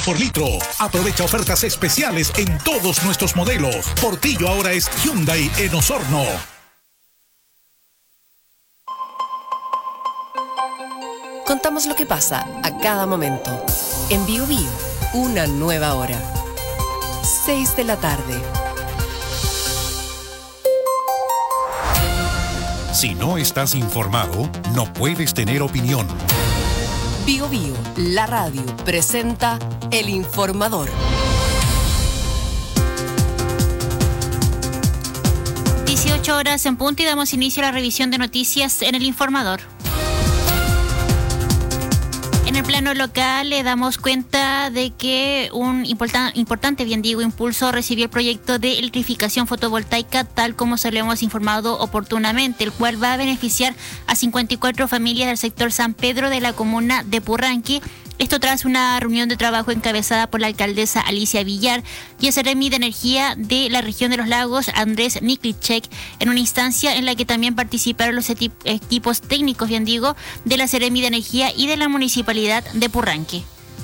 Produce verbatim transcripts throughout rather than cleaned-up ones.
por litro. Aprovecha ofertas especiales en todos nuestros modelos. Portillo ahora es Hyundai en Osorno. Contamos lo que pasa a cada momento. En Bio Bio, una nueva hora. seis de la tarde. Si no estás informado, no puedes tener opinión. Bio Bio, la radio, presenta El Informador. dieciocho horas en punto y damos inicio a la revisión de noticias en El Informador. En el plano local le damos cuenta de que un importan, importante, bien digo, impulso recibió el proyecto de electrificación fotovoltaica, tal como se lo hemos informado oportunamente, el cual va a beneficiar a cincuenta y cuatro familias del sector San Pedro de la comuna de Purranque. Esto tras una reunión de trabajo encabezada por la alcaldesa Alicia Villar y el Seremi de Energía de la región de los lagos, Andrés Niklicek, en una instancia en la que también participaron los equipos técnicos, bien digo, de la Seremi de Energía y de la Municipalidad de Purranque.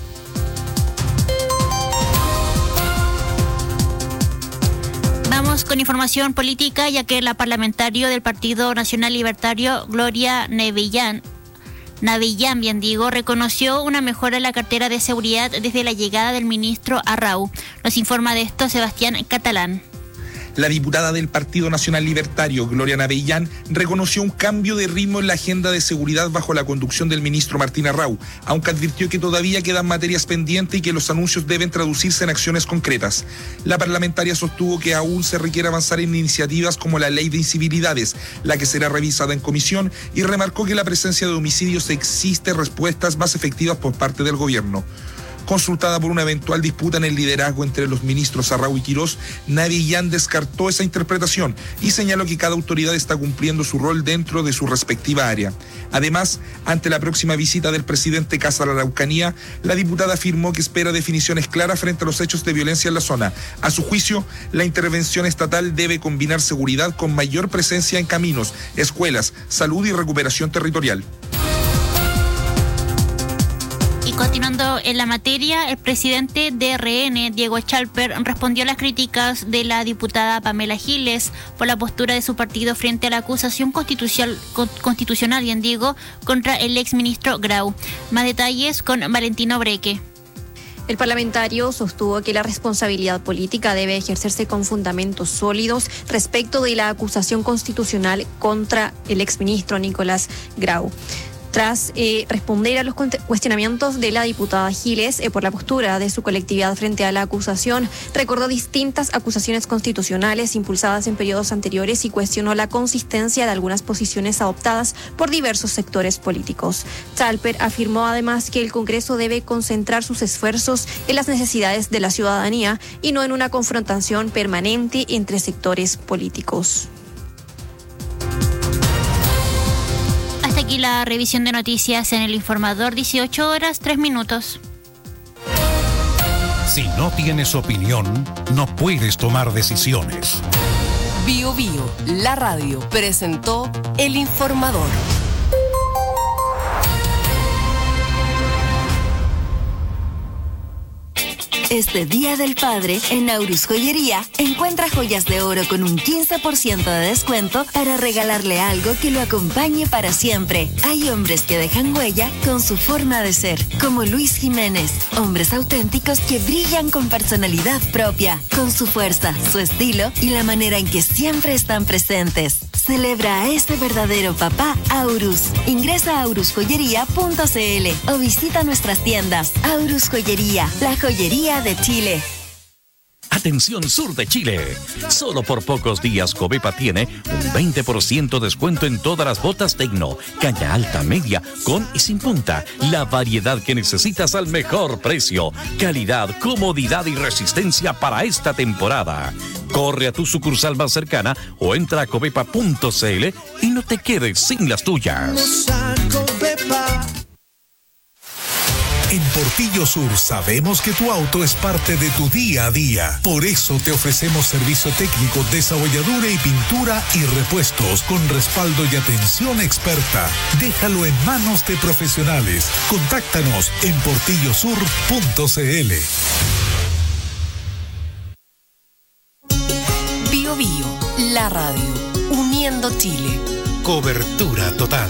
Vamos con información política, ya que la parlamentaria del Partido Nacional Libertario, Gloria Nevillán, Navellán, bien digo, reconoció una mejora en la cartera de seguridad desde la llegada del ministro Arrau. Nos informa de esto Sebastián Catalán. La diputada del Partido Nacional Libertario, Gloria Navellán, reconoció un cambio de ritmo en la agenda de seguridad bajo la conducción del ministro Martín Arrau, aunque advirtió que todavía quedan materias pendientes y que los anuncios deben traducirse en acciones concretas. La parlamentaria sostuvo que aún se requiere avanzar en iniciativas como la ley de incivilidades, la que será revisada en comisión, y remarcó que la presencia de homicidios existe respuestas más efectivas por parte del gobierno. Consultada por una eventual disputa en el liderazgo entre los ministros Arrau y Quirós, Navellán descartó esa interpretación y señaló que cada autoridad está cumpliendo su rol dentro de su respectiva área. Además, ante la próxima visita del presidente Casa a la Araucanía, la diputada afirmó que espera definiciones claras frente a los hechos de violencia en la zona. A su juicio, la intervención estatal debe combinar seguridad con mayor presencia en caminos, escuelas, salud y recuperación territorial. Y continuando en la materia, el presidente de R N, Diego Chalper, respondió a las críticas de la diputada Pamela Giles por la postura de su partido frente a la acusación constitucional, constitucional bien digo, contra el exministro Grau. Más detalles con Valentino Breque. El parlamentario sostuvo que la responsabilidad política debe ejercerse con fundamentos sólidos respecto de la acusación constitucional contra el exministro Nicolás Grau. Tras eh, responder a los cuestionamientos de la diputada Giles eh, por la postura de su colectividad frente a la acusación, recordó distintas acusaciones constitucionales impulsadas en periodos anteriores y cuestionó la consistencia de algunas posiciones adoptadas por diversos sectores políticos. Chalper afirmó además que el Congreso debe concentrar sus esfuerzos en las necesidades de la ciudadanía y no en una confrontación permanente entre sectores políticos. Hasta aquí la revisión de noticias en El Informador, dieciocho horas, tres minutos. Si no tienes opinión, no puedes tomar decisiones. Bio Bio, la radio, presentó El Informador. Este Día del Padre, en Aurus Joyería, encuentra joyas de oro con un quince por ciento de descuento para regalarle algo que lo acompañe para siempre. Hay hombres que dejan huella con su forma de ser, como Luis Jiménez. Hombres auténticos que brillan con personalidad propia, con su fuerza, su estilo y la manera en que siempre están presentes. Celebra a ese verdadero papá Aurus. Ingresa a aurus joyería punto c l o visita nuestras tiendas. Aurus Joyería, la joyería de Chile. Atención sur de Chile. Solo por pocos días Covepa tiene un veinte por ciento descuento en todas las botas Tecno, caña alta, media, con y sin punta. La variedad que necesitas al mejor precio. Calidad, comodidad y resistencia para esta temporada. Corre a tu sucursal más cercana o entra a covepa punto c l y no te quedes sin las tuyas. En Portillo Portillo Sur sabemos que tu auto es parte de tu día a día. Por eso te ofrecemos servicio técnico, desabolladura y pintura y repuestos con respaldo y atención experta. Déjalo en manos de profesionales. Contáctanos en portillo sur punto c l. Bio Bio, la radio, uniendo Chile. Cobertura total.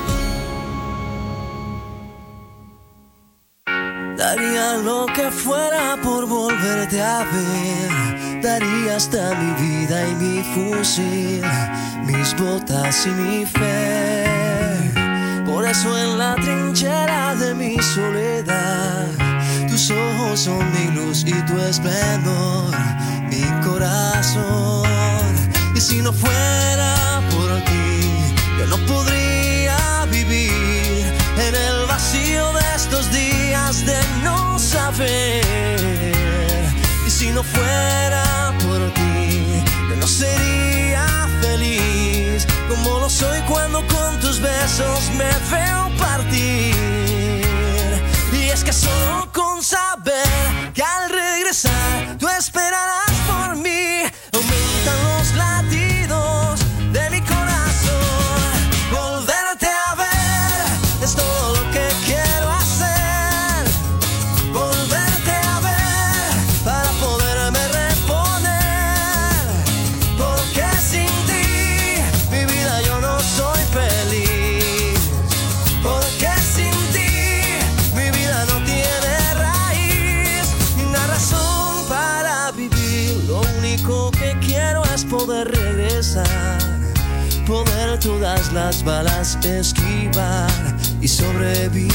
Daría lo que fuera por volverte a ver. Daría hasta mi vida y mi fusil, mis botas y mi fe. Por eso en la trinchera de mi soledad, tus ojos son mi luz y tu esplendor, mi corazón. Y si no fuera por ti, yo no podría vivir en el vacío de estos días de no saber. Y si no fuera por ti, yo no sería feliz como lo soy cuando con tus besos me veo partir. Y es que solo con saber que al regresar tú esperarás por mí, aumentan los latidos de mi corazón. Volverte a ver es todo lo que quiero hacer. Volverte a ver para poderme reponer. Porque sin ti mi vida yo no soy feliz. Porque sin ti mi vida no tiene raíz ni una razón para vivir. Lo único que quiero es poder regresar, poder todas las balas esquivar y sobrevivir.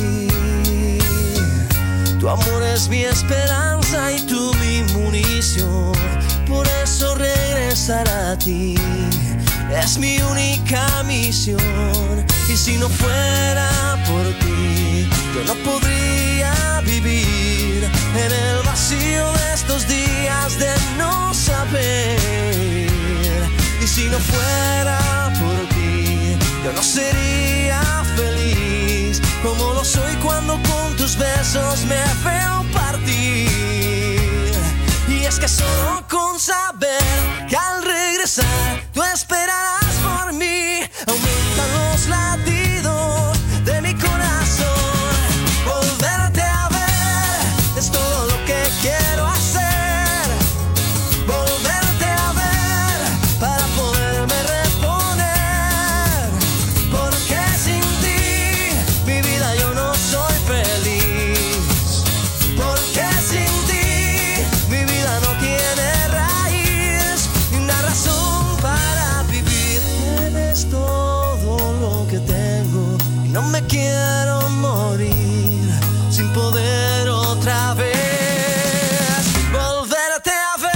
Tu amor es mi esperanza y tú mi munición. Por eso regresar a ti es mi única misión. Y si no fuera por ti, yo no podría vivir en el vacío de estos días de no saber. Y si no fuera por ti, yo no sería feliz como lo soy cuando con tus besos me veo partir. Y es que solo con saber que al regresar tú esperarás por mí, aumentan los latidos de mi corazón. Volverte a ver es todo lo que quiero hacer. Volverte a ver para poderme reponer. Porque sin ti mi vida yo no soy feliz. Porque sin ti mi vida no tiene raíz ni una razón para vivir. Eres todo lo que tengo y no me quiero morir sin poder otra vez volverte a ver.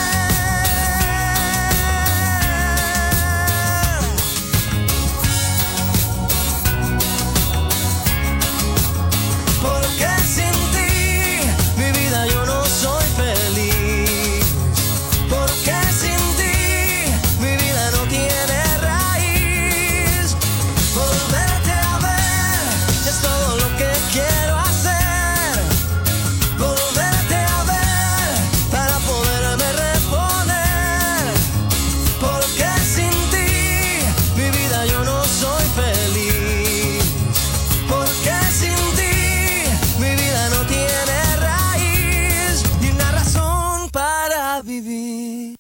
Porque sin ti mi vida yo no soy feliz. Porque sin ti mi vida no tiene raíz. Volverte a ver es todo lo que quiero hacer. Volverte a ver para poderme reponer. Porque sin ti mi vida yo no soy feliz. Porque sin ti mi vida no tiene raíz ni una razón para vivir.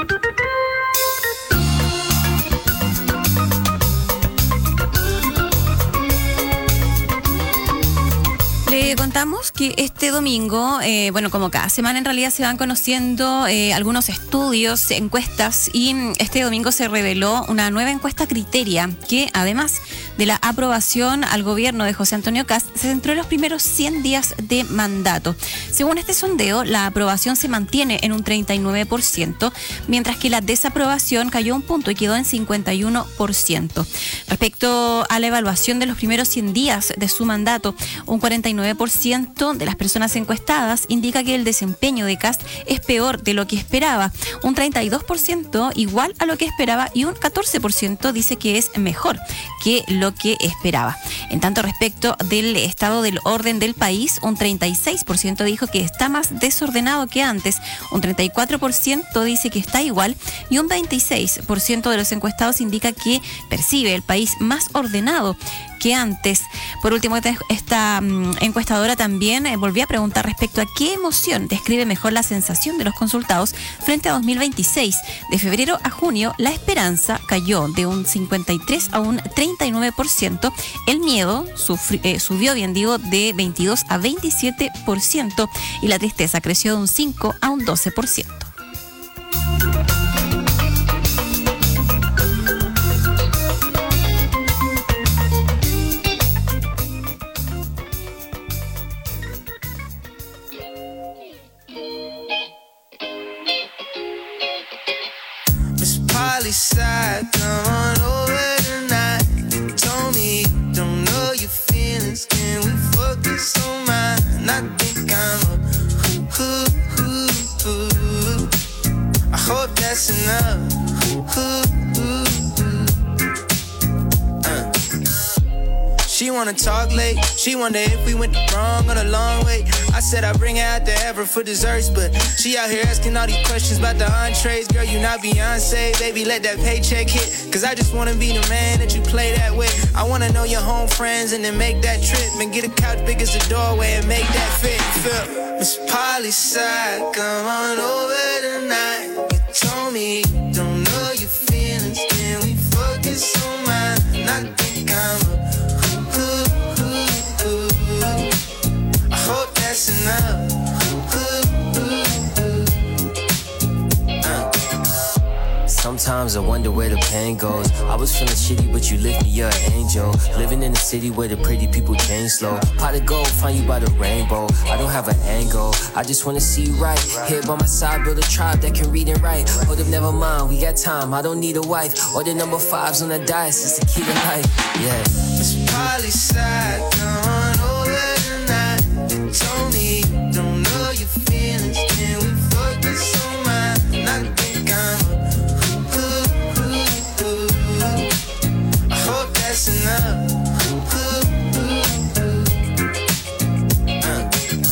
Le contamos que este domingo, eh, bueno, como cada semana en realidad se van conociendo eh, algunos estudios, encuestas, y mm, este domingo se reveló una nueva encuesta Criteria que, además de la aprobación al gobierno de José Antonio Kast, se centró en los primeros cien días de mandato. Según este sondeo, la aprobación se mantiene en un treinta y nueve por ciento, mientras que la desaprobación cayó un punto y quedó en cincuenta y uno por ciento. Respecto a la evaluación de los primeros cien días de su mandato, un cuarenta y nueve por ciento ciento de las personas encuestadas indica que el desempeño de Kast es peor de lo que esperaba, un treinta y dos por ciento igual a lo que esperaba y un catorce por ciento dice que es mejor que lo que esperaba. En tanto, respecto del estado del orden del país, un treinta y seis por ciento dijo que está más desordenado que antes, un treinta y cuatro por ciento dice que está igual y un veintiséis por ciento de los encuestados indica que percibe el país más ordenado que antes. Por último, esta, esta um, encuestadora también eh, volvió a preguntar respecto a qué emoción describe mejor la sensación de los consultados frente a dos mil veintiséis. De febrero a junio, la esperanza cayó de un cincuenta y tres a un treinta y nueve por ciento. El miedo sufri, eh, subió, bien digo, de veintidós a veintisiete por ciento y la tristeza creció de un cinco a un doce por ciento. Side, come on over tonight. You told me you don't know your feelings. Can we focus on mine? I think I'm up. Ooh, ooh, ooh. I hope that's enough. Ooh, ooh, ooh. Uh. She wanna talk late. She wonder if we went the wrong or the long way. I said I'd bring her out to ever for desserts, but she out here asking all these questions about the entrees. Girl, you not Beyonce, baby, let that paycheck hit. Cause I just wanna be the man that you play that with. I wanna know your home friends and then make that trip. And get a couch big as the doorway and make that fit. Feel Miss Polly side, come on over tonight. You told me you don't know your feelings. Can we focus on mine? And I think I'm a hope that's enough. Ooh, ooh, ooh. Uh. Sometimes I wonder where the pain goes. I was feeling shitty, but you lift me, you're an angel. Living in a city where the pretty people change slow. Pot of gold, find you by the rainbow. I don't have an angle, I just wanna see you right. Here by my side, build a tribe that can read and write. Hold up, never mind, we got time, I don't need a wife. Order number fives on the dice, it's the key to life. Yeah. It's Polly side, come on over tonight. You told me you don't know your feelings. Can we focus on mine? And I think I'm a ooh, ooh, ooh. I hope that's enough. Ooh, ooh, ooh. Uh.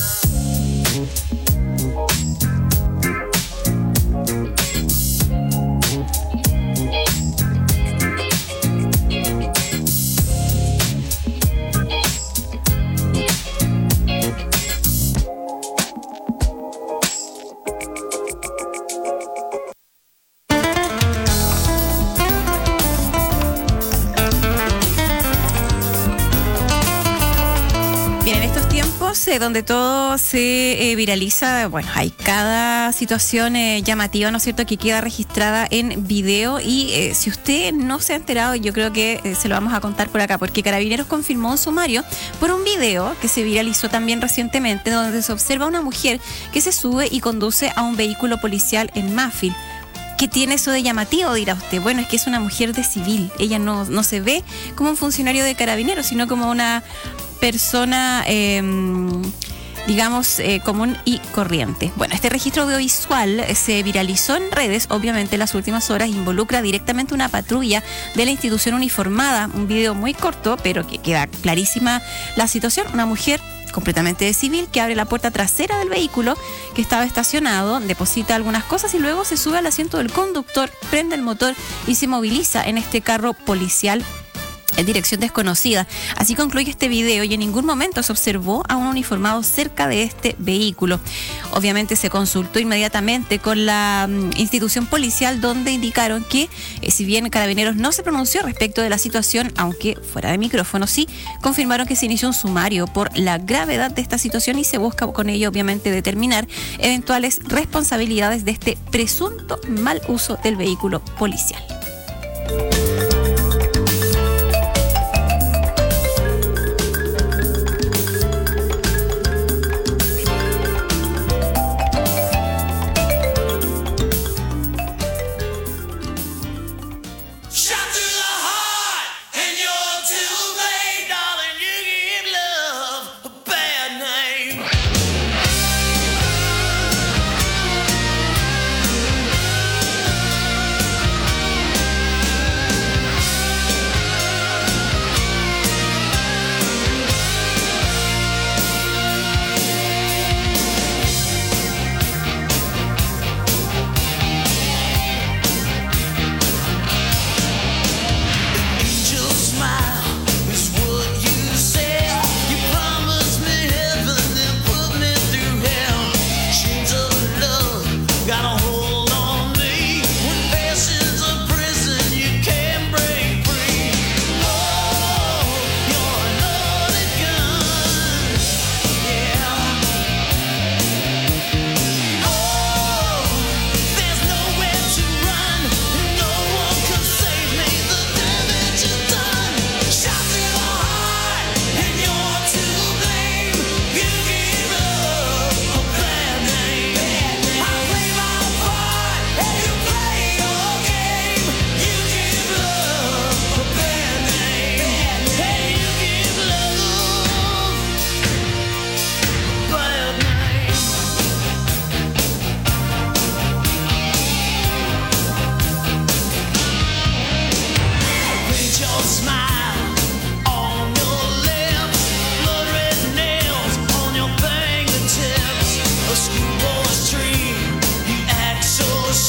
Donde todo se eh, viraliza, bueno, hay cada situación eh, llamativa, ¿no es cierto?, que queda registrada en video y eh, si usted no se ha enterado, yo creo que eh, se lo vamos a contar por acá, porque Carabineros confirmó un sumario por un video que se viralizó también recientemente, donde se observa a una mujer que se sube y conduce a un vehículo policial en Mafil. ¿Qué tiene eso de llamativo, dirá usted? Bueno, es que es una mujer de civil, ella no, no se ve como un funcionario de Carabineros, sino como una persona, eh, digamos, eh, común y corriente. Bueno, este registro audiovisual se viralizó en redes, obviamente en las últimas horas, involucra directamente una patrulla de la institución uniformada, un video muy corto, pero que queda clarísima la situación, una mujer completamente de civil que abre la puerta trasera del vehículo que estaba estacionado, deposita algunas cosas y luego se sube al asiento del conductor, prende el motor y se moviliza en este carro policial en dirección desconocida. Así concluye este video y en ningún momento se observó a un uniformado cerca de este vehículo. Obviamente se consultó inmediatamente con la um, institución policial, donde indicaron que eh, si bien Carabineros no se pronunció respecto de la situación, aunque fuera de micrófono, sí confirmaron que se inició un sumario por la gravedad de esta situación y se busca con ello obviamente determinar eventuales responsabilidades de este presunto mal uso del vehículo policial. Night.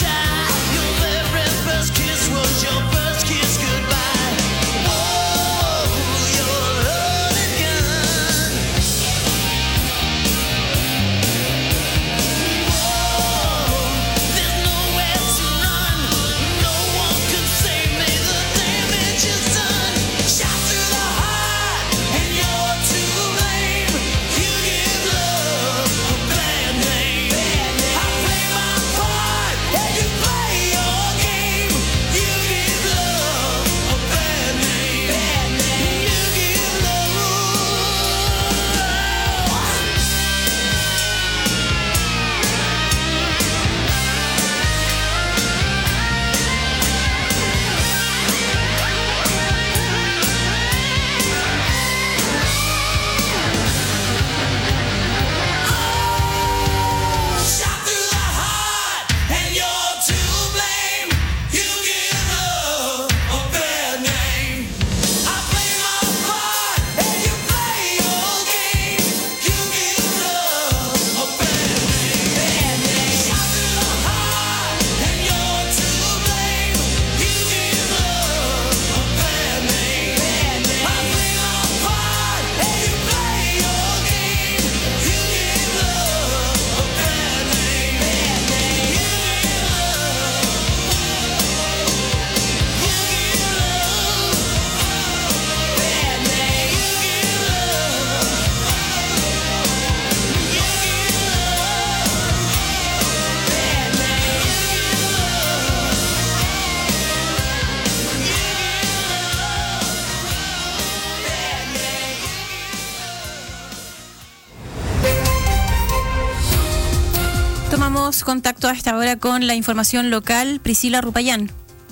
Tomamos contacto a esta hora con la información local. Priscila Rupayán.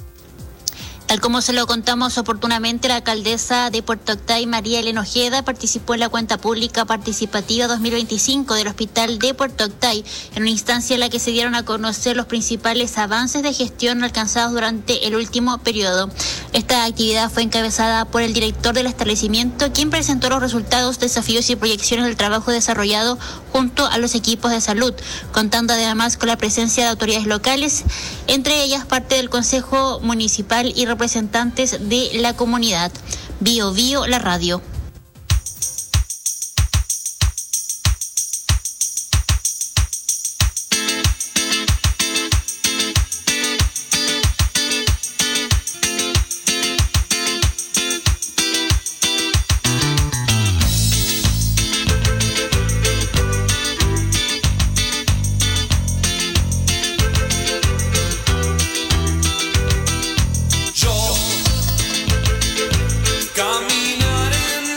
Tal como se lo contamos oportunamente, la alcaldesa de Puerto Octay, María Elena Ojeda, participó en la cuenta pública participativa dos mil veinticinco del Hospital de Puerto Octay, en una instancia en la que se dieron a conocer los principales avances de gestión alcanzados durante el último periodo. Esta actividad fue encabezada por el director del establecimiento, quien presentó los resultados, desafíos y proyecciones del trabajo desarrollado junto a los equipos de salud, contando además con la presencia de autoridades locales, entre ellas parte del Consejo Municipal y representantes de la comunidad. Bio Bio, la radio. Caminar en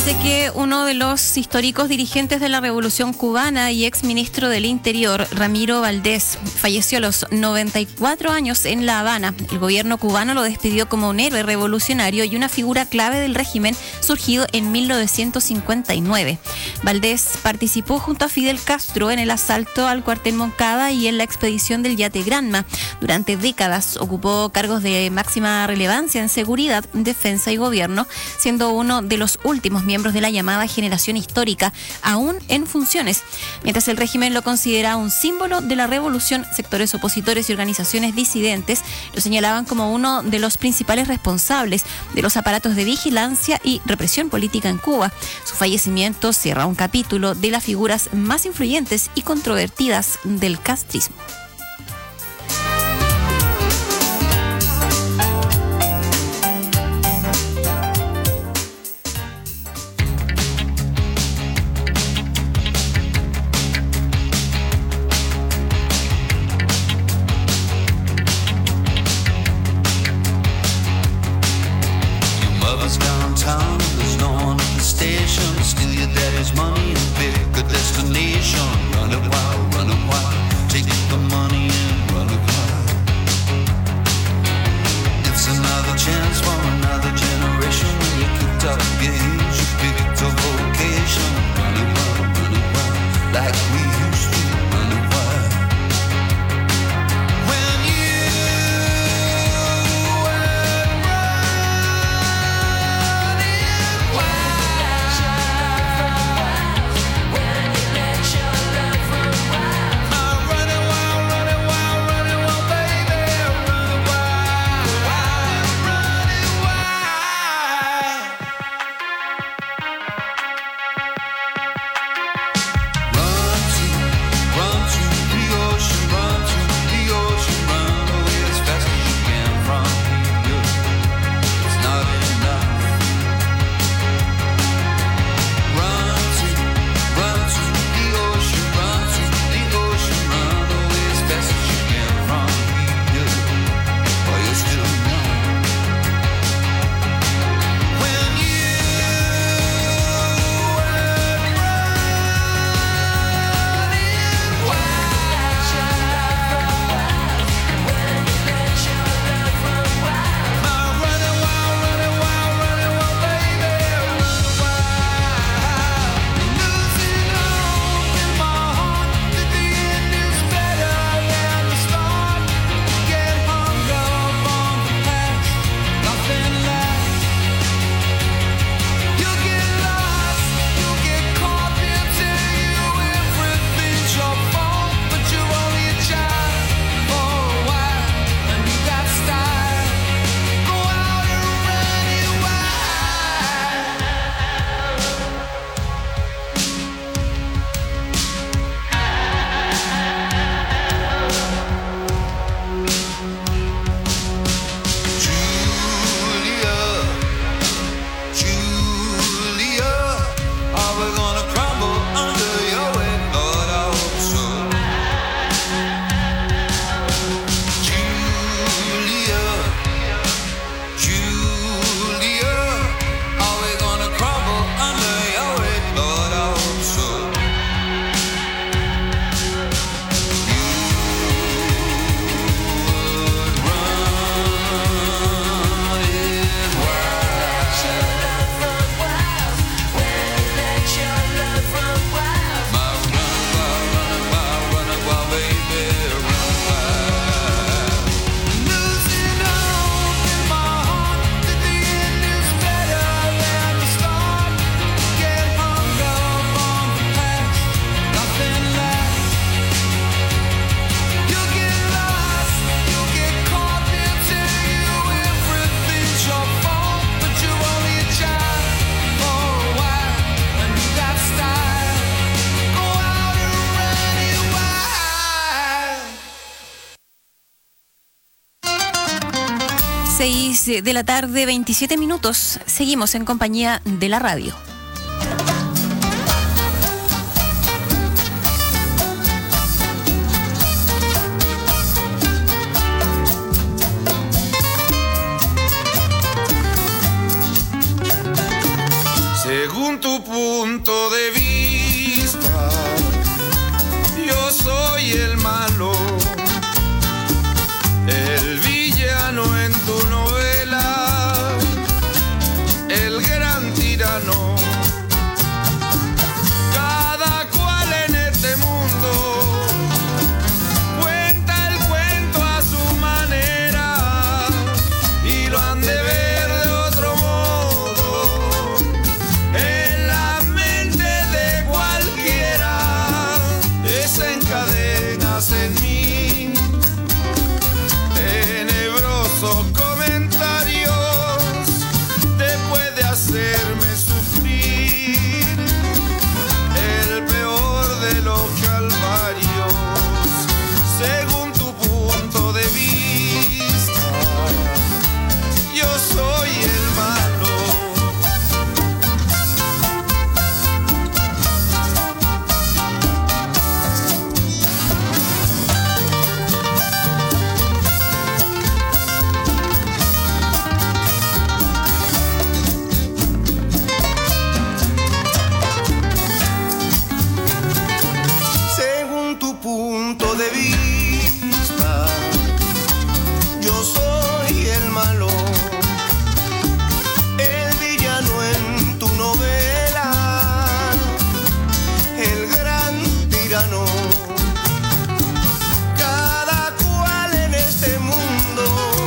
Fíjese que uno de los históricos dirigentes de la Revolución Cubana y ex ministro del Interior, Ramiro Valdés, falleció a los noventa y cuatro años en La Habana. El gobierno cubano lo despidió como un héroe revolucionario y una figura clave del régimen surgido en mil novecientos cincuenta y nueve. Valdés participó junto a Fidel Castro en el asalto al cuartel Moncada y en la expedición del Yate Granma. Durante décadas ocupó cargos de máxima relevancia en seguridad, defensa y gobierno, siendo uno de los últimos miembros de la llamada generación histórica, aún en funciones. Mientras el régimen lo considera un símbolo de la revolución, sectores opositores y organizaciones disidentes lo señalaban como uno de los principales responsables de los aparatos de vigilancia y represión política en Cuba. Su fallecimiento cierra un capítulo de las figuras más influyentes y controvertidas del castrismo. seis de la tarde, veintisiete minutos. Seguimos en compañía de la radio. Seguro Según tu punto de vista, yo soy el malo, el villano en tu novela, el gran tirano. Cada cual en este mundo cuenta el cuento a su manera y lo han de ver de otro modo en la mente de cualquiera. Desencadenas en mí tenebrosos comentarios después de hacerme sufrir el peor de los calvarios. Según tu punto de vista, yo soy el malo. Según tu punto de vista, yo soy el malo, el villano en tu novela, el gran tirano. Cada cual en este mundo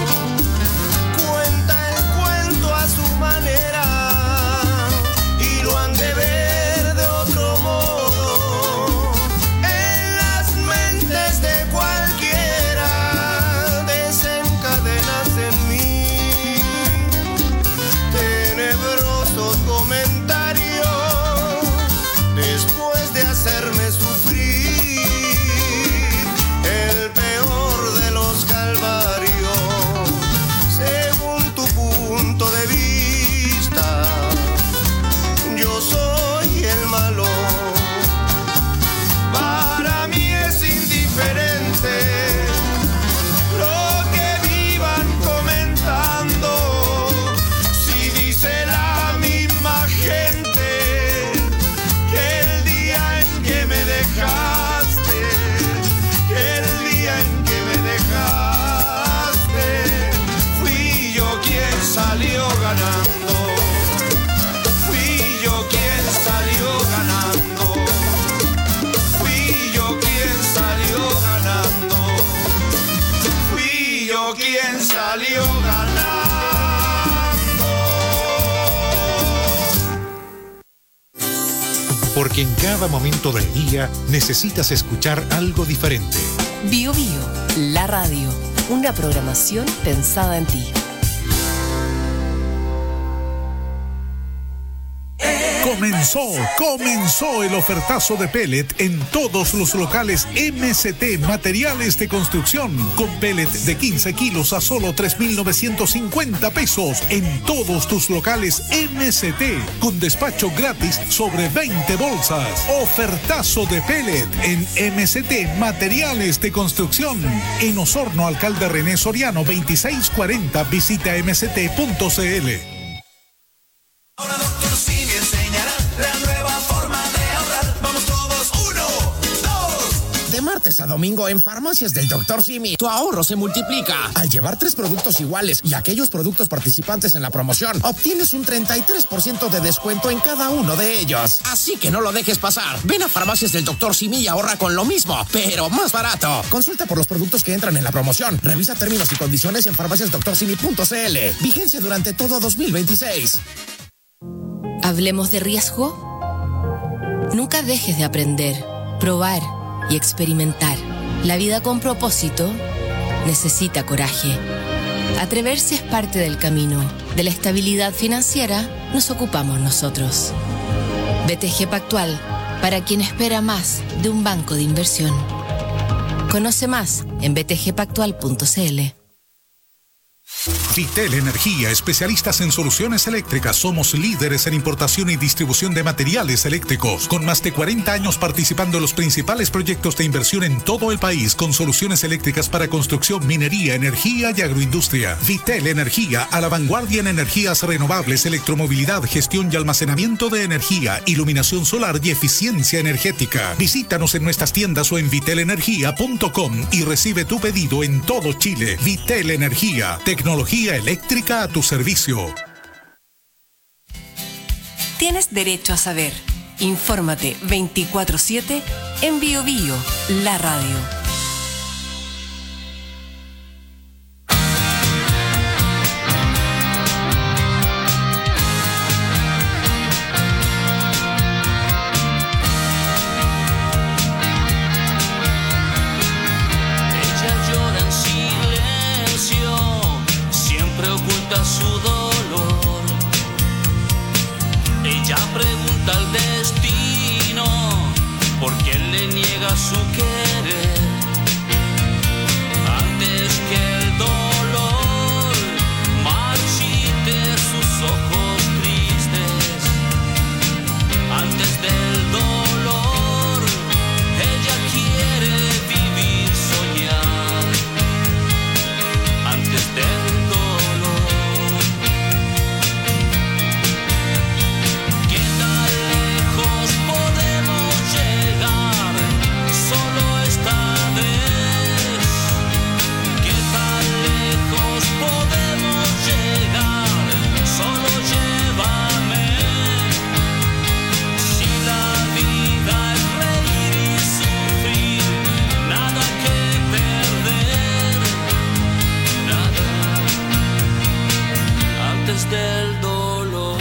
cuenta el cuento a su manera y lo han de ver de otro modo en las mentes de cualquiera. Desencadenas en mí tenebrosos comentarios después de hacerme sufrir el peor de los calvarios. Según tu punto de vista, yo soy el malo. Para mí es indiferente lo que vivan comentando, si dice la misma gente que el día en que me dejaste, que el día en que me dejaste, fui yo quien salió ganando, fui yo quien salió ganando, fui yo quien salió ganando, fui yo quien salió ganando. Porque en cada momento del día necesitas escuchar algo diferente. Bio Bio, la radio. Una programación pensada en ti. Comenzó, comenzó el ofertazo de pellet en todos los locales M C T Materiales de Construcción, con pellet de quince kilos a solo tres mil novecientos cincuenta pesos en todos tus locales M C T, con despacho gratis sobre veinte bolsas. Ofertazo de pellet en M C T Materiales de Construcción, en Osorno, Alcalde René Soriano veintiséis cuarenta. Visita m c t punto c l. Ahora doctor Simi enseñará la nueva forma de ahorrar. Vamos todos, uno, dos. De martes a domingo en Farmacias del doctor Simi, tu ahorro se multiplica. Al llevar tres productos iguales y aquellos productos participantes en la promoción, obtienes un treinta y tres por ciento de descuento en cada uno de ellos. Así que no lo dejes pasar. Ven a Farmacias del doctor Simi y ahorra con lo mismo, pero más barato. Consulta por los productos que entran en la promoción. Revisa términos y condiciones en farmacias doctor simi punto c l. Vigencia durante todo dos mil veintiséis. Hablemos de riesgo. Nunca dejes de aprender, probar y experimentar. La vida con propósito necesita coraje. Atreverse es parte del camino. De la estabilidad financiera nos ocupamos nosotros. B T G Pactual, para quien espera más de un banco de inversión. Conoce más en b t g pactual punto c l. Vitel Energía, especialistas en soluciones eléctricas. Somos líderes en importación y distribución de materiales eléctricos, con más de cuarenta años participando en los principales proyectos de inversión en todo el país, con soluciones eléctricas para construcción, minería, energía y agroindustria. Vitel Energía, a la vanguardia en energías renovables, electromovilidad, gestión y almacenamiento de energía, iluminación solar y eficiencia energética. Visítanos en nuestras tiendas o en vitel energía punto com y recibe tu pedido en todo Chile. Vitel Energía, tecnología eléctrica a tu servicio. Tienes derecho a saber. Infórmate veinticuatro siete en Bio Bio, la radio. Su dolor, ella pregunta al destino por qué le niega su querer, antes que el dolor marchite sus ojos tristes, antes del dolor ella quiere vivir, soñar, antes del dolor. Del dolor,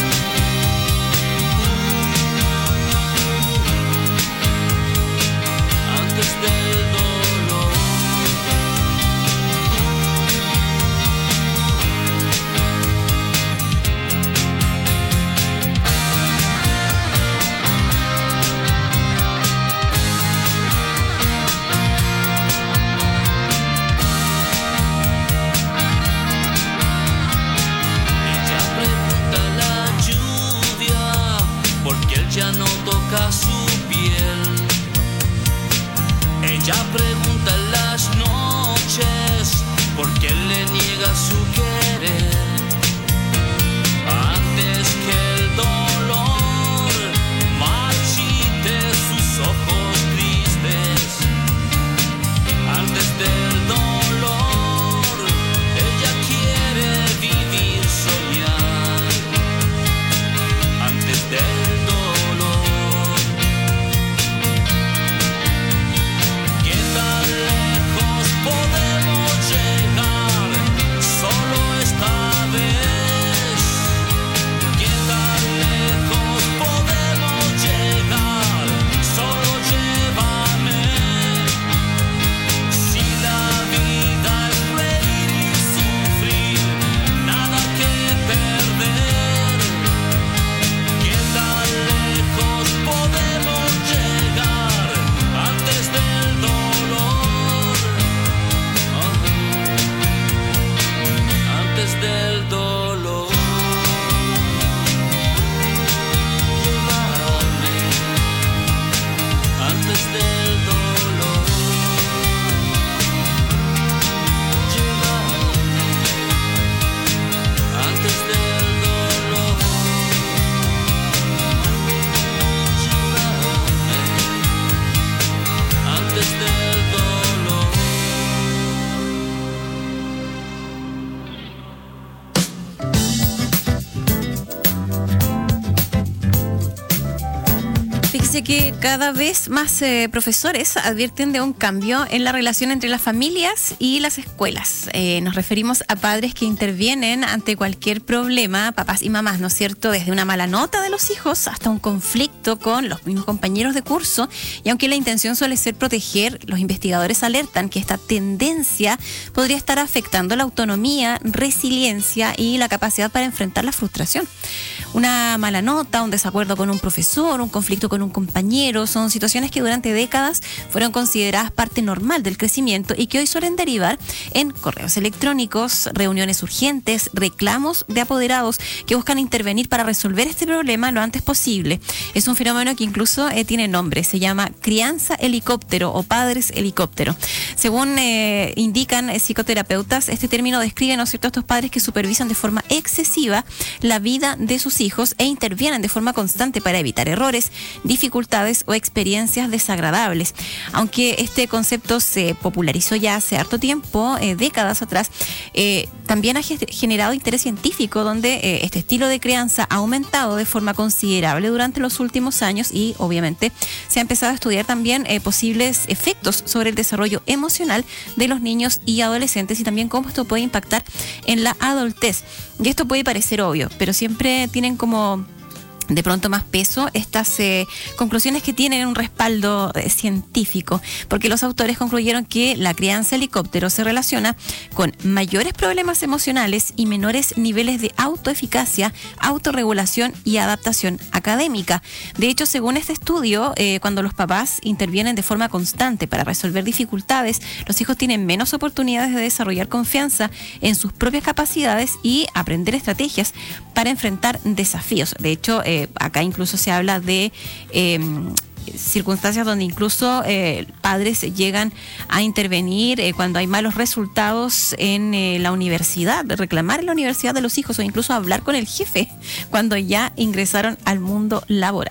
antes del dolor, ya no toca su piel. Ella pregunta en las noches por qué le niega su querer, antes que el dolor marchite sus ojos tristes, antes del dolor ella quiere vivir, soñar, antes del dolor. Del dolor, llévame antes del dolor, llévame antes del dolor, llévame antes del dolor. Fíjese que cada vez más eh, profesores advierten de un cambio en la relación entre las familias y las escuelas. Eh, nos referimos a padres que intervienen ante cualquier problema, papás y mamás, ¿no es cierto? Desde una mala nota de los hijos hasta un conflicto con los mismos compañeros de curso. Y aunque la intención suele ser proteger, los investigadores alertan que esta tendencia podría estar afectando la autonomía, resiliencia y la capacidad para enfrentar la frustración. Una mala nota, un desacuerdo con un profesor, un conflicto con con un compañero, son situaciones que durante décadas fueron consideradas parte normal del crecimiento y que hoy suelen derivar en correos electrónicos, reuniones urgentes, reclamos de apoderados que buscan intervenir para resolver este problema lo antes posible. Es un fenómeno que incluso eh, tiene nombre, se llama crianza helicóptero o padres helicóptero. Según eh, indican eh, psicoterapeutas, este término describe, ¿no es cierto?, a estos padres que supervisan de forma excesiva la vida de sus hijos e intervienen de forma constante para evitar errores, dificultades o experiencias desagradables. Aunque este concepto se popularizó ya hace harto tiempo, eh, décadas atrás, eh, también ha generado interés científico donde eh, este estilo de crianza ha aumentado de forma considerable durante los últimos años y obviamente se ha empezado a estudiar también eh, posibles efectos sobre el desarrollo emocional de los niños y adolescentes y también cómo esto puede impactar en la adultez. Y esto puede parecer obvio, pero siempre tienen como de pronto más peso estas eh, conclusiones que tienen un respaldo eh, científico, porque los autores concluyeron que la crianza helicóptero se relaciona con mayores problemas emocionales y menores niveles de autoeficacia, autorregulación y adaptación académica. De hecho, según este estudio, eh, cuando los papás intervienen de forma constante para resolver dificultades, los hijos tienen menos oportunidades de desarrollar confianza en sus propias capacidades y aprender estrategias para enfrentar desafíos. De hecho, eh, acá incluso se habla de eh, circunstancias donde incluso eh, padres llegan a intervenir eh, cuando hay malos resultados en eh, la universidad, reclamar en la universidad de los hijos o incluso hablar con el jefe cuando ya ingresaron al mundo laboral.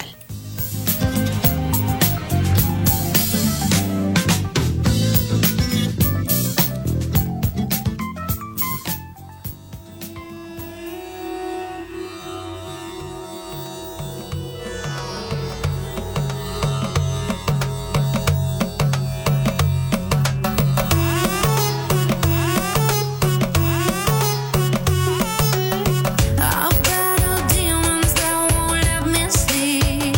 I've got a demons that won't let me sleep.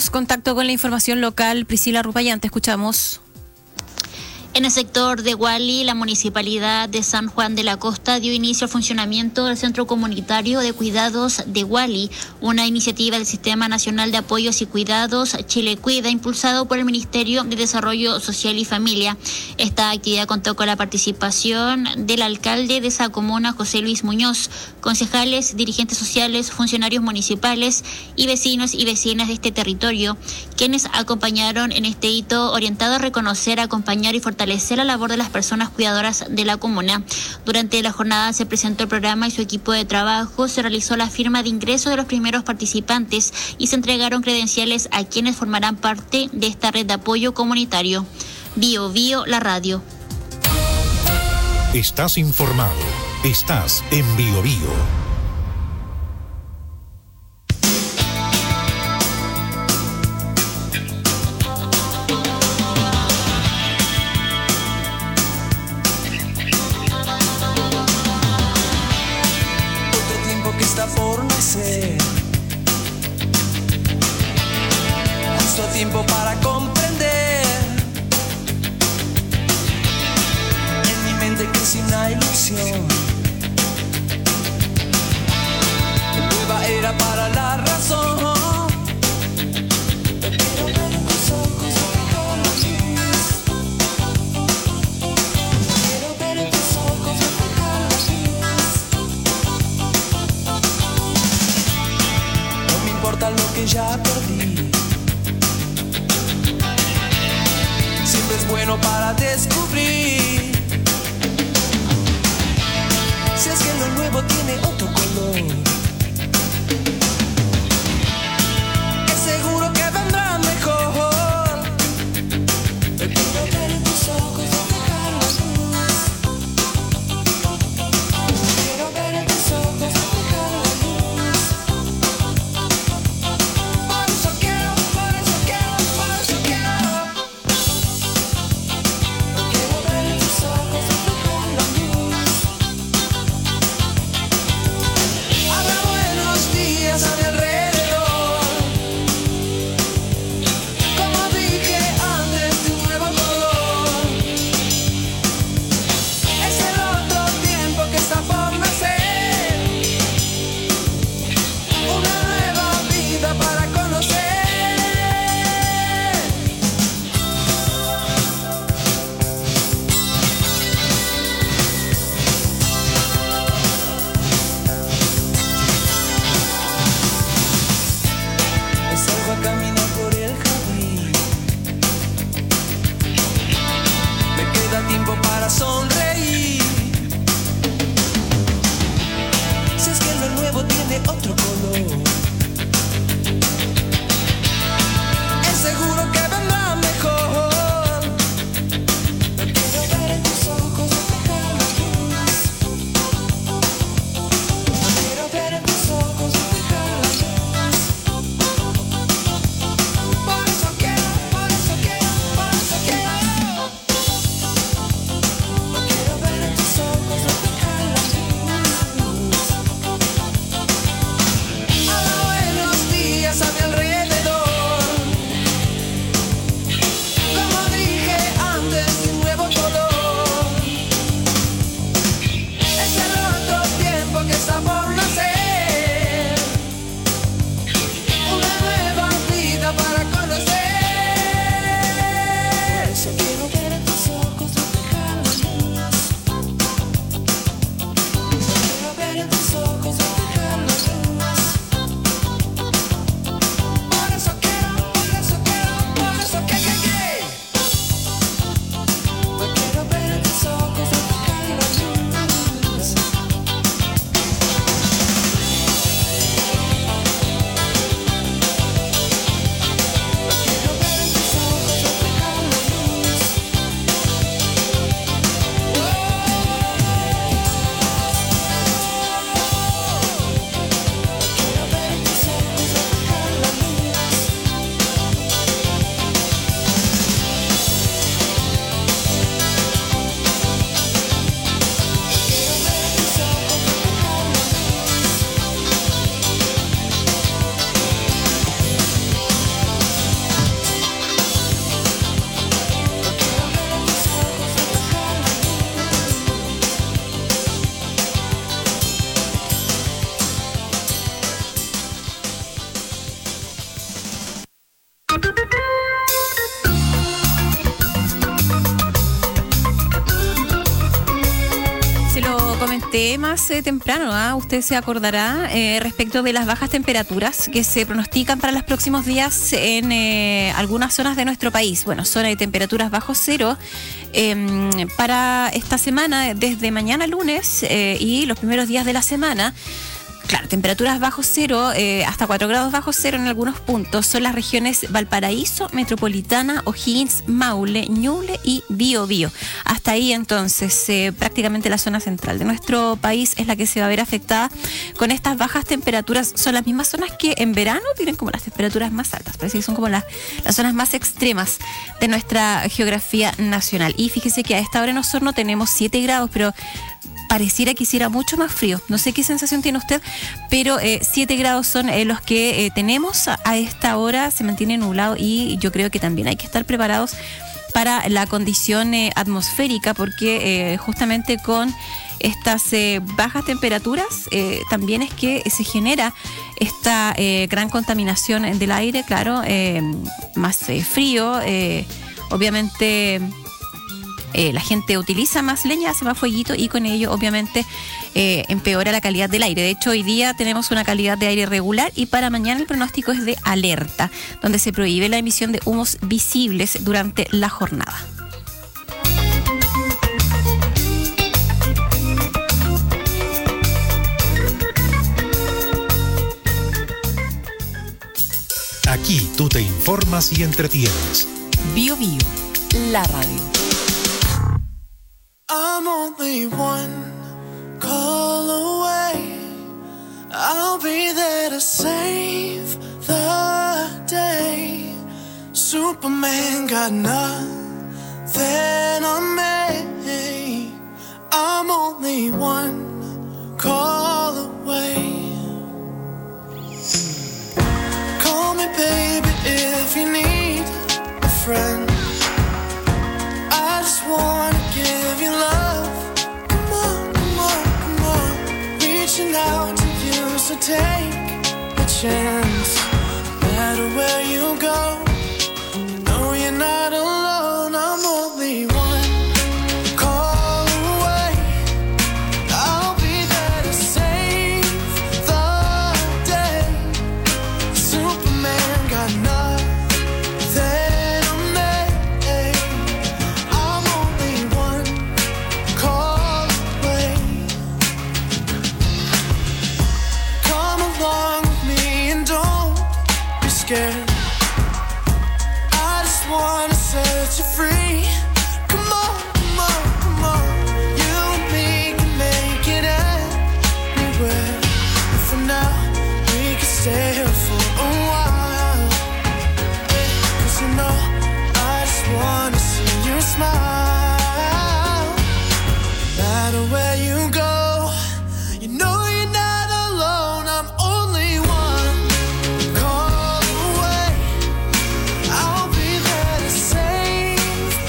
hacemos contacto con la información local. Priscila Rupayán, te escuchamos. En el sector de Guali, la Municipalidad de San Juan de la Costa dio inicio al funcionamiento del Centro Comunitario de Cuidados de Guali, una iniciativa del Sistema Nacional de Apoyos y Cuidados Chile Cuida, impulsado por el Ministerio de Desarrollo Social y Familia. Esta actividad contó con la participación del alcalde de esa comuna, José Luis Muñoz, concejales, dirigentes sociales, funcionarios municipales y vecinos y vecinas de este territorio, quienes acompañaron en este hito orientado a reconocer, acompañar y fortalecer la labor de las personas cuidadoras de la comuna. Durante la jornada se presentó el programa y su equipo de trabajo, se realizó la firma de ingreso de los primeros participantes y se entregaron credenciales a quienes formarán parte de esta red de apoyo comunitario. Bio Bio, la radio. Estás informado. Estás en Bio Bio. Por nacer, justo a tiempo para comprender. En mi mente crece una ilusión, nueva era para la razón. Quiero ver en tus ojos reflejar la luz. Quiero ver en tus ojos reflejar la luz. No importa lo que ya perdí, siempre es bueno para descubrir. Si es que lo nuevo tiene otro color, es seguro que vendrá mejor. Quiero ver en tus ojos reflejar la luz. Quiero ver en tus ojos reflejar la luz. Por eso quiero, por eso quiero, por eso quiero. Quiero ver en tus ojos reflejar la luz. comenté más eh, temprano, ¿eh? Usted se acordará eh, respecto de las bajas temperaturas que se pronostican para los próximos días en eh, algunas zonas de nuestro país. Bueno, zona de temperaturas bajo cero eh, para esta semana, desde mañana lunes eh, y los primeros días de la semana. Claro, temperaturas bajo cero, eh, hasta cuatro grados bajo cero en algunos puntos. Son las regiones Valparaíso, Metropolitana, O'Higgins, Maule, Ñuble y Biobío. Hasta ahí entonces, eh, prácticamente la zona central de nuestro país es la que se va a ver afectada con estas bajas temperaturas. Son las mismas zonas que en verano tienen como las temperaturas más altas. Parece que son como las, las zonas más extremas de nuestra geografía nacional. Y fíjese que a esta hora en Osorno tenemos siete grados, pero pareciera que hiciera mucho más frío. No sé qué sensación tiene usted, pero siete eh, grados son eh, los que eh, tenemos a, a esta hora. Se mantiene nublado y yo creo que también hay que estar preparados para la condición eh, atmosférica, porque eh, justamente con estas eh, bajas temperaturas eh, también es que se genera esta eh, gran contaminación del aire, claro, eh, más eh, frío, eh, obviamente. Eh, la gente utiliza más leña, hace más fueguito y con ello obviamente eh, empeora la calidad del aire. De hecho, hoy día tenemos una calidad de aire regular y para mañana el pronóstico es de alerta, donde se prohíbe la emisión de humos visibles durante la jornada. Aquí tú te informas y entretienes. Bio Bio, la radio. I'm only one call away. I'll be there to save the day. Superman got nothing on me. I'm only one call away. Call me baby if you need a friend. I just wanna give you love. Come on, come on, come on. Reaching out to you, so take a chance. No matter where you go, you know you're not alone. I'm only one call away. I'll be there to save the day. Superman got nothing. I just wanna set you free. Come on, come on, come on. You and me can make it anywhere. And for now, we can stay here for a while. Cause you know, I just wanna see you smile. No matter where you go, you know you're not alone. I'm only one. Call away. I'll be there to save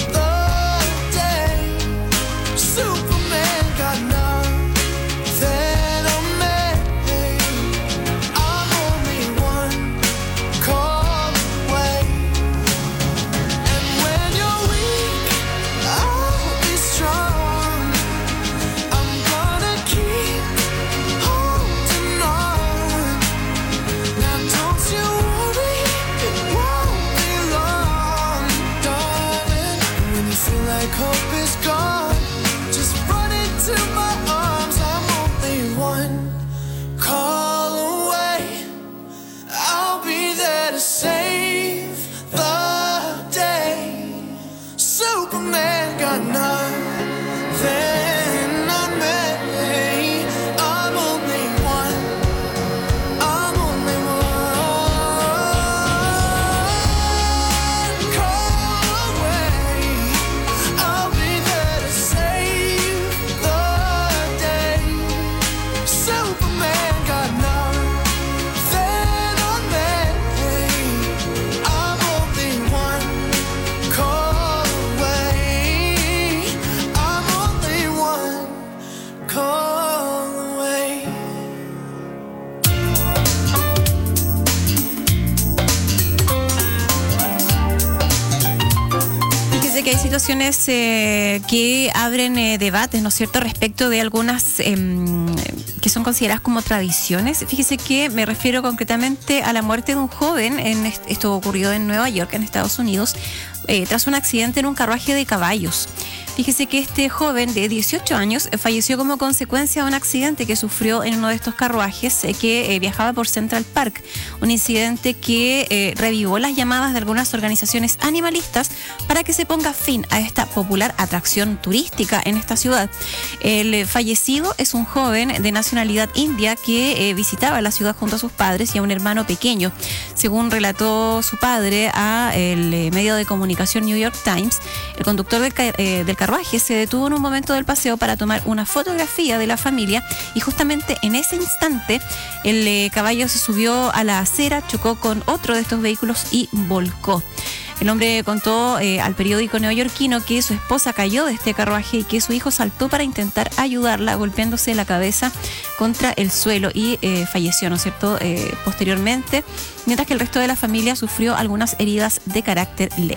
situaciones eh, que abren eh, debates, ¿no es cierto?, respecto de algunas eh, que son consideradas como tradiciones. Fíjese que me refiero concretamente a la muerte de un joven, en est- esto ocurrió en Nueva York, en Estados Unidos, eh, tras un accidente en un carruaje de caballos. Fíjese que este joven de dieciocho años eh, falleció como consecuencia de un accidente que sufrió en uno de estos carruajes eh, que eh, viajaba por Central Park. Un incidente que eh, revivó las llamadas de algunas organizaciones animalistas para que se ponga fin a esta popular atracción turística en esta ciudad. El eh, fallecido es un joven de nacionalidad india que eh, visitaba la ciudad junto a sus padres y a un hermano pequeño. Según relató su padre a el eh, medio de comunicación New York Times, el conductor del, ca- eh, del carruaje se detuvo en un momento del paseo para tomar una fotografía de la familia y justamente en ese instante el eh, caballo se subió a la acera, chocó con otro de estos vehículos y volcó. El hombre contó eh, al periódico neoyorquino que su esposa cayó de este carruaje y que su hijo saltó para intentar ayudarla, golpeándose la cabeza contra el suelo y eh, falleció, ¿no es cierto?, eh, posteriormente, mientras que el resto de la familia sufrió algunas heridas de carácter leve.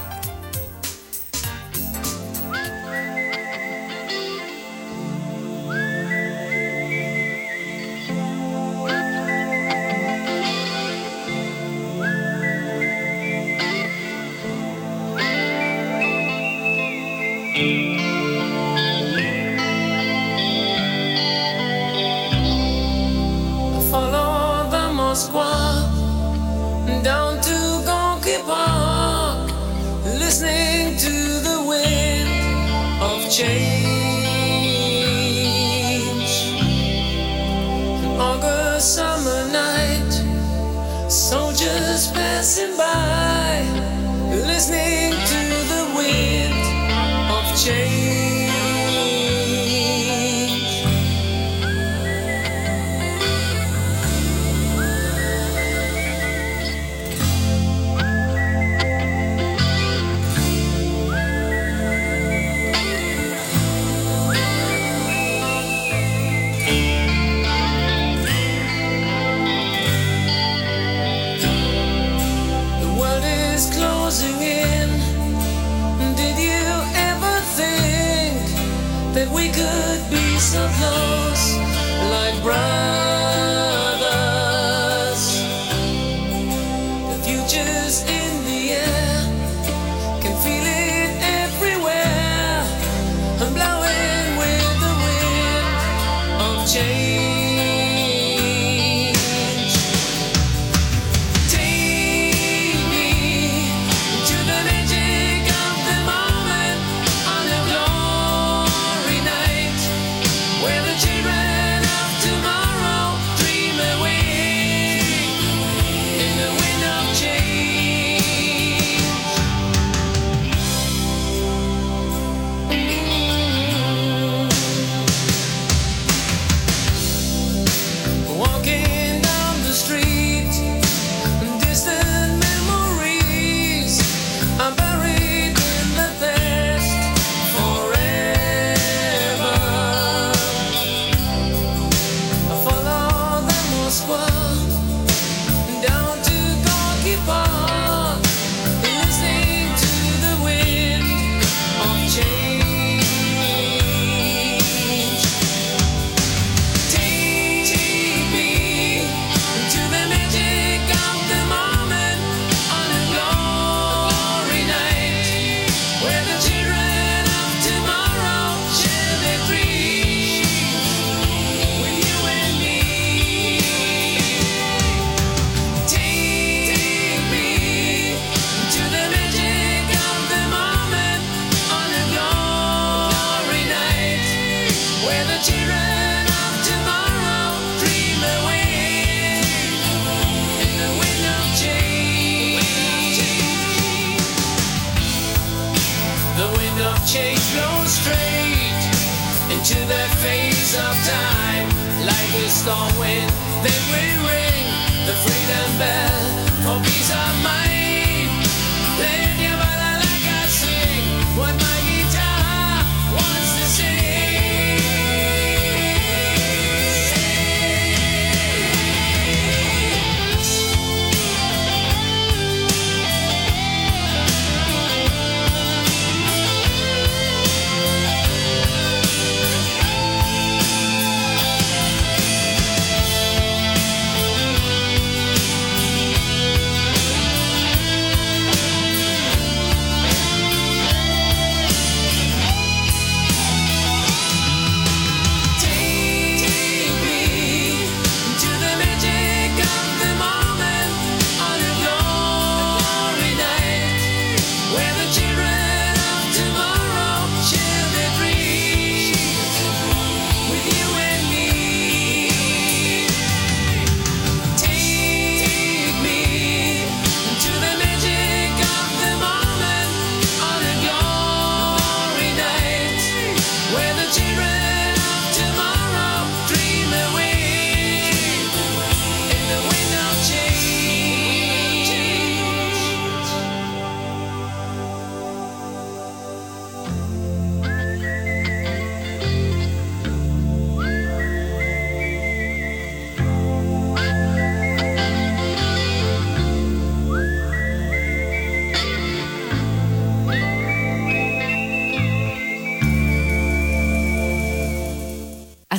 Follow the Moskva down to Gonky Park, listening to the wind of change. An August summer night, soldiers passing by, listening to the wind of change. The world is closing in. Did you ever think that we could be so close, like brothers? The future's in the air, can feel it everywhere. I'm blowing with the wind of change. Take me to the magic of the moment on a glory night, where the children of tomorrow dream away in the wind of change. Walking down the street, distant memories are buried in the past forever. I follow the Moskva down to Gorky Park, listening to the wind of change. Take me to the magic of the moment on a glory night, where the children of tomorrow share their dreams with you and me. Take me to the magic of the moment on a glory night, where the children of tomorrow dream away in the wind of change. The wind of change blows straight into the face of time, like a storm wind that will ring the freedom bell for peace of mind. Play your bala like I sing what my guitar wants to sing.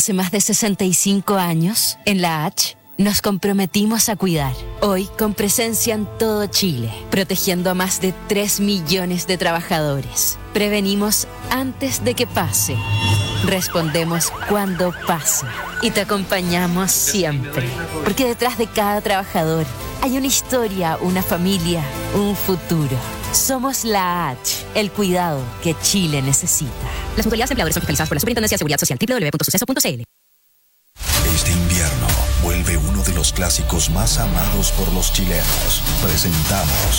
hace más de sesenta y cinco años, en la H, nos comprometimos a cuidar. Hoy, con presencia en todo Chile, protegiendo a más de tres millones de trabajadores. Prevenimos antes de que pase. Respondemos cuando pasa. Y te acompañamos siempre. Porque detrás de cada trabajador hay una historia, una familia, un futuro. Somos la H, el cuidado que Chile necesita. Las mutualidades de empleadores son fiscalizadas por la Superintendencia de Seguridad Social. doble u doble u doble u punto suceso punto c l. Este invierno vuelve uno de los clásicos más amados por los chilenos. Presentamos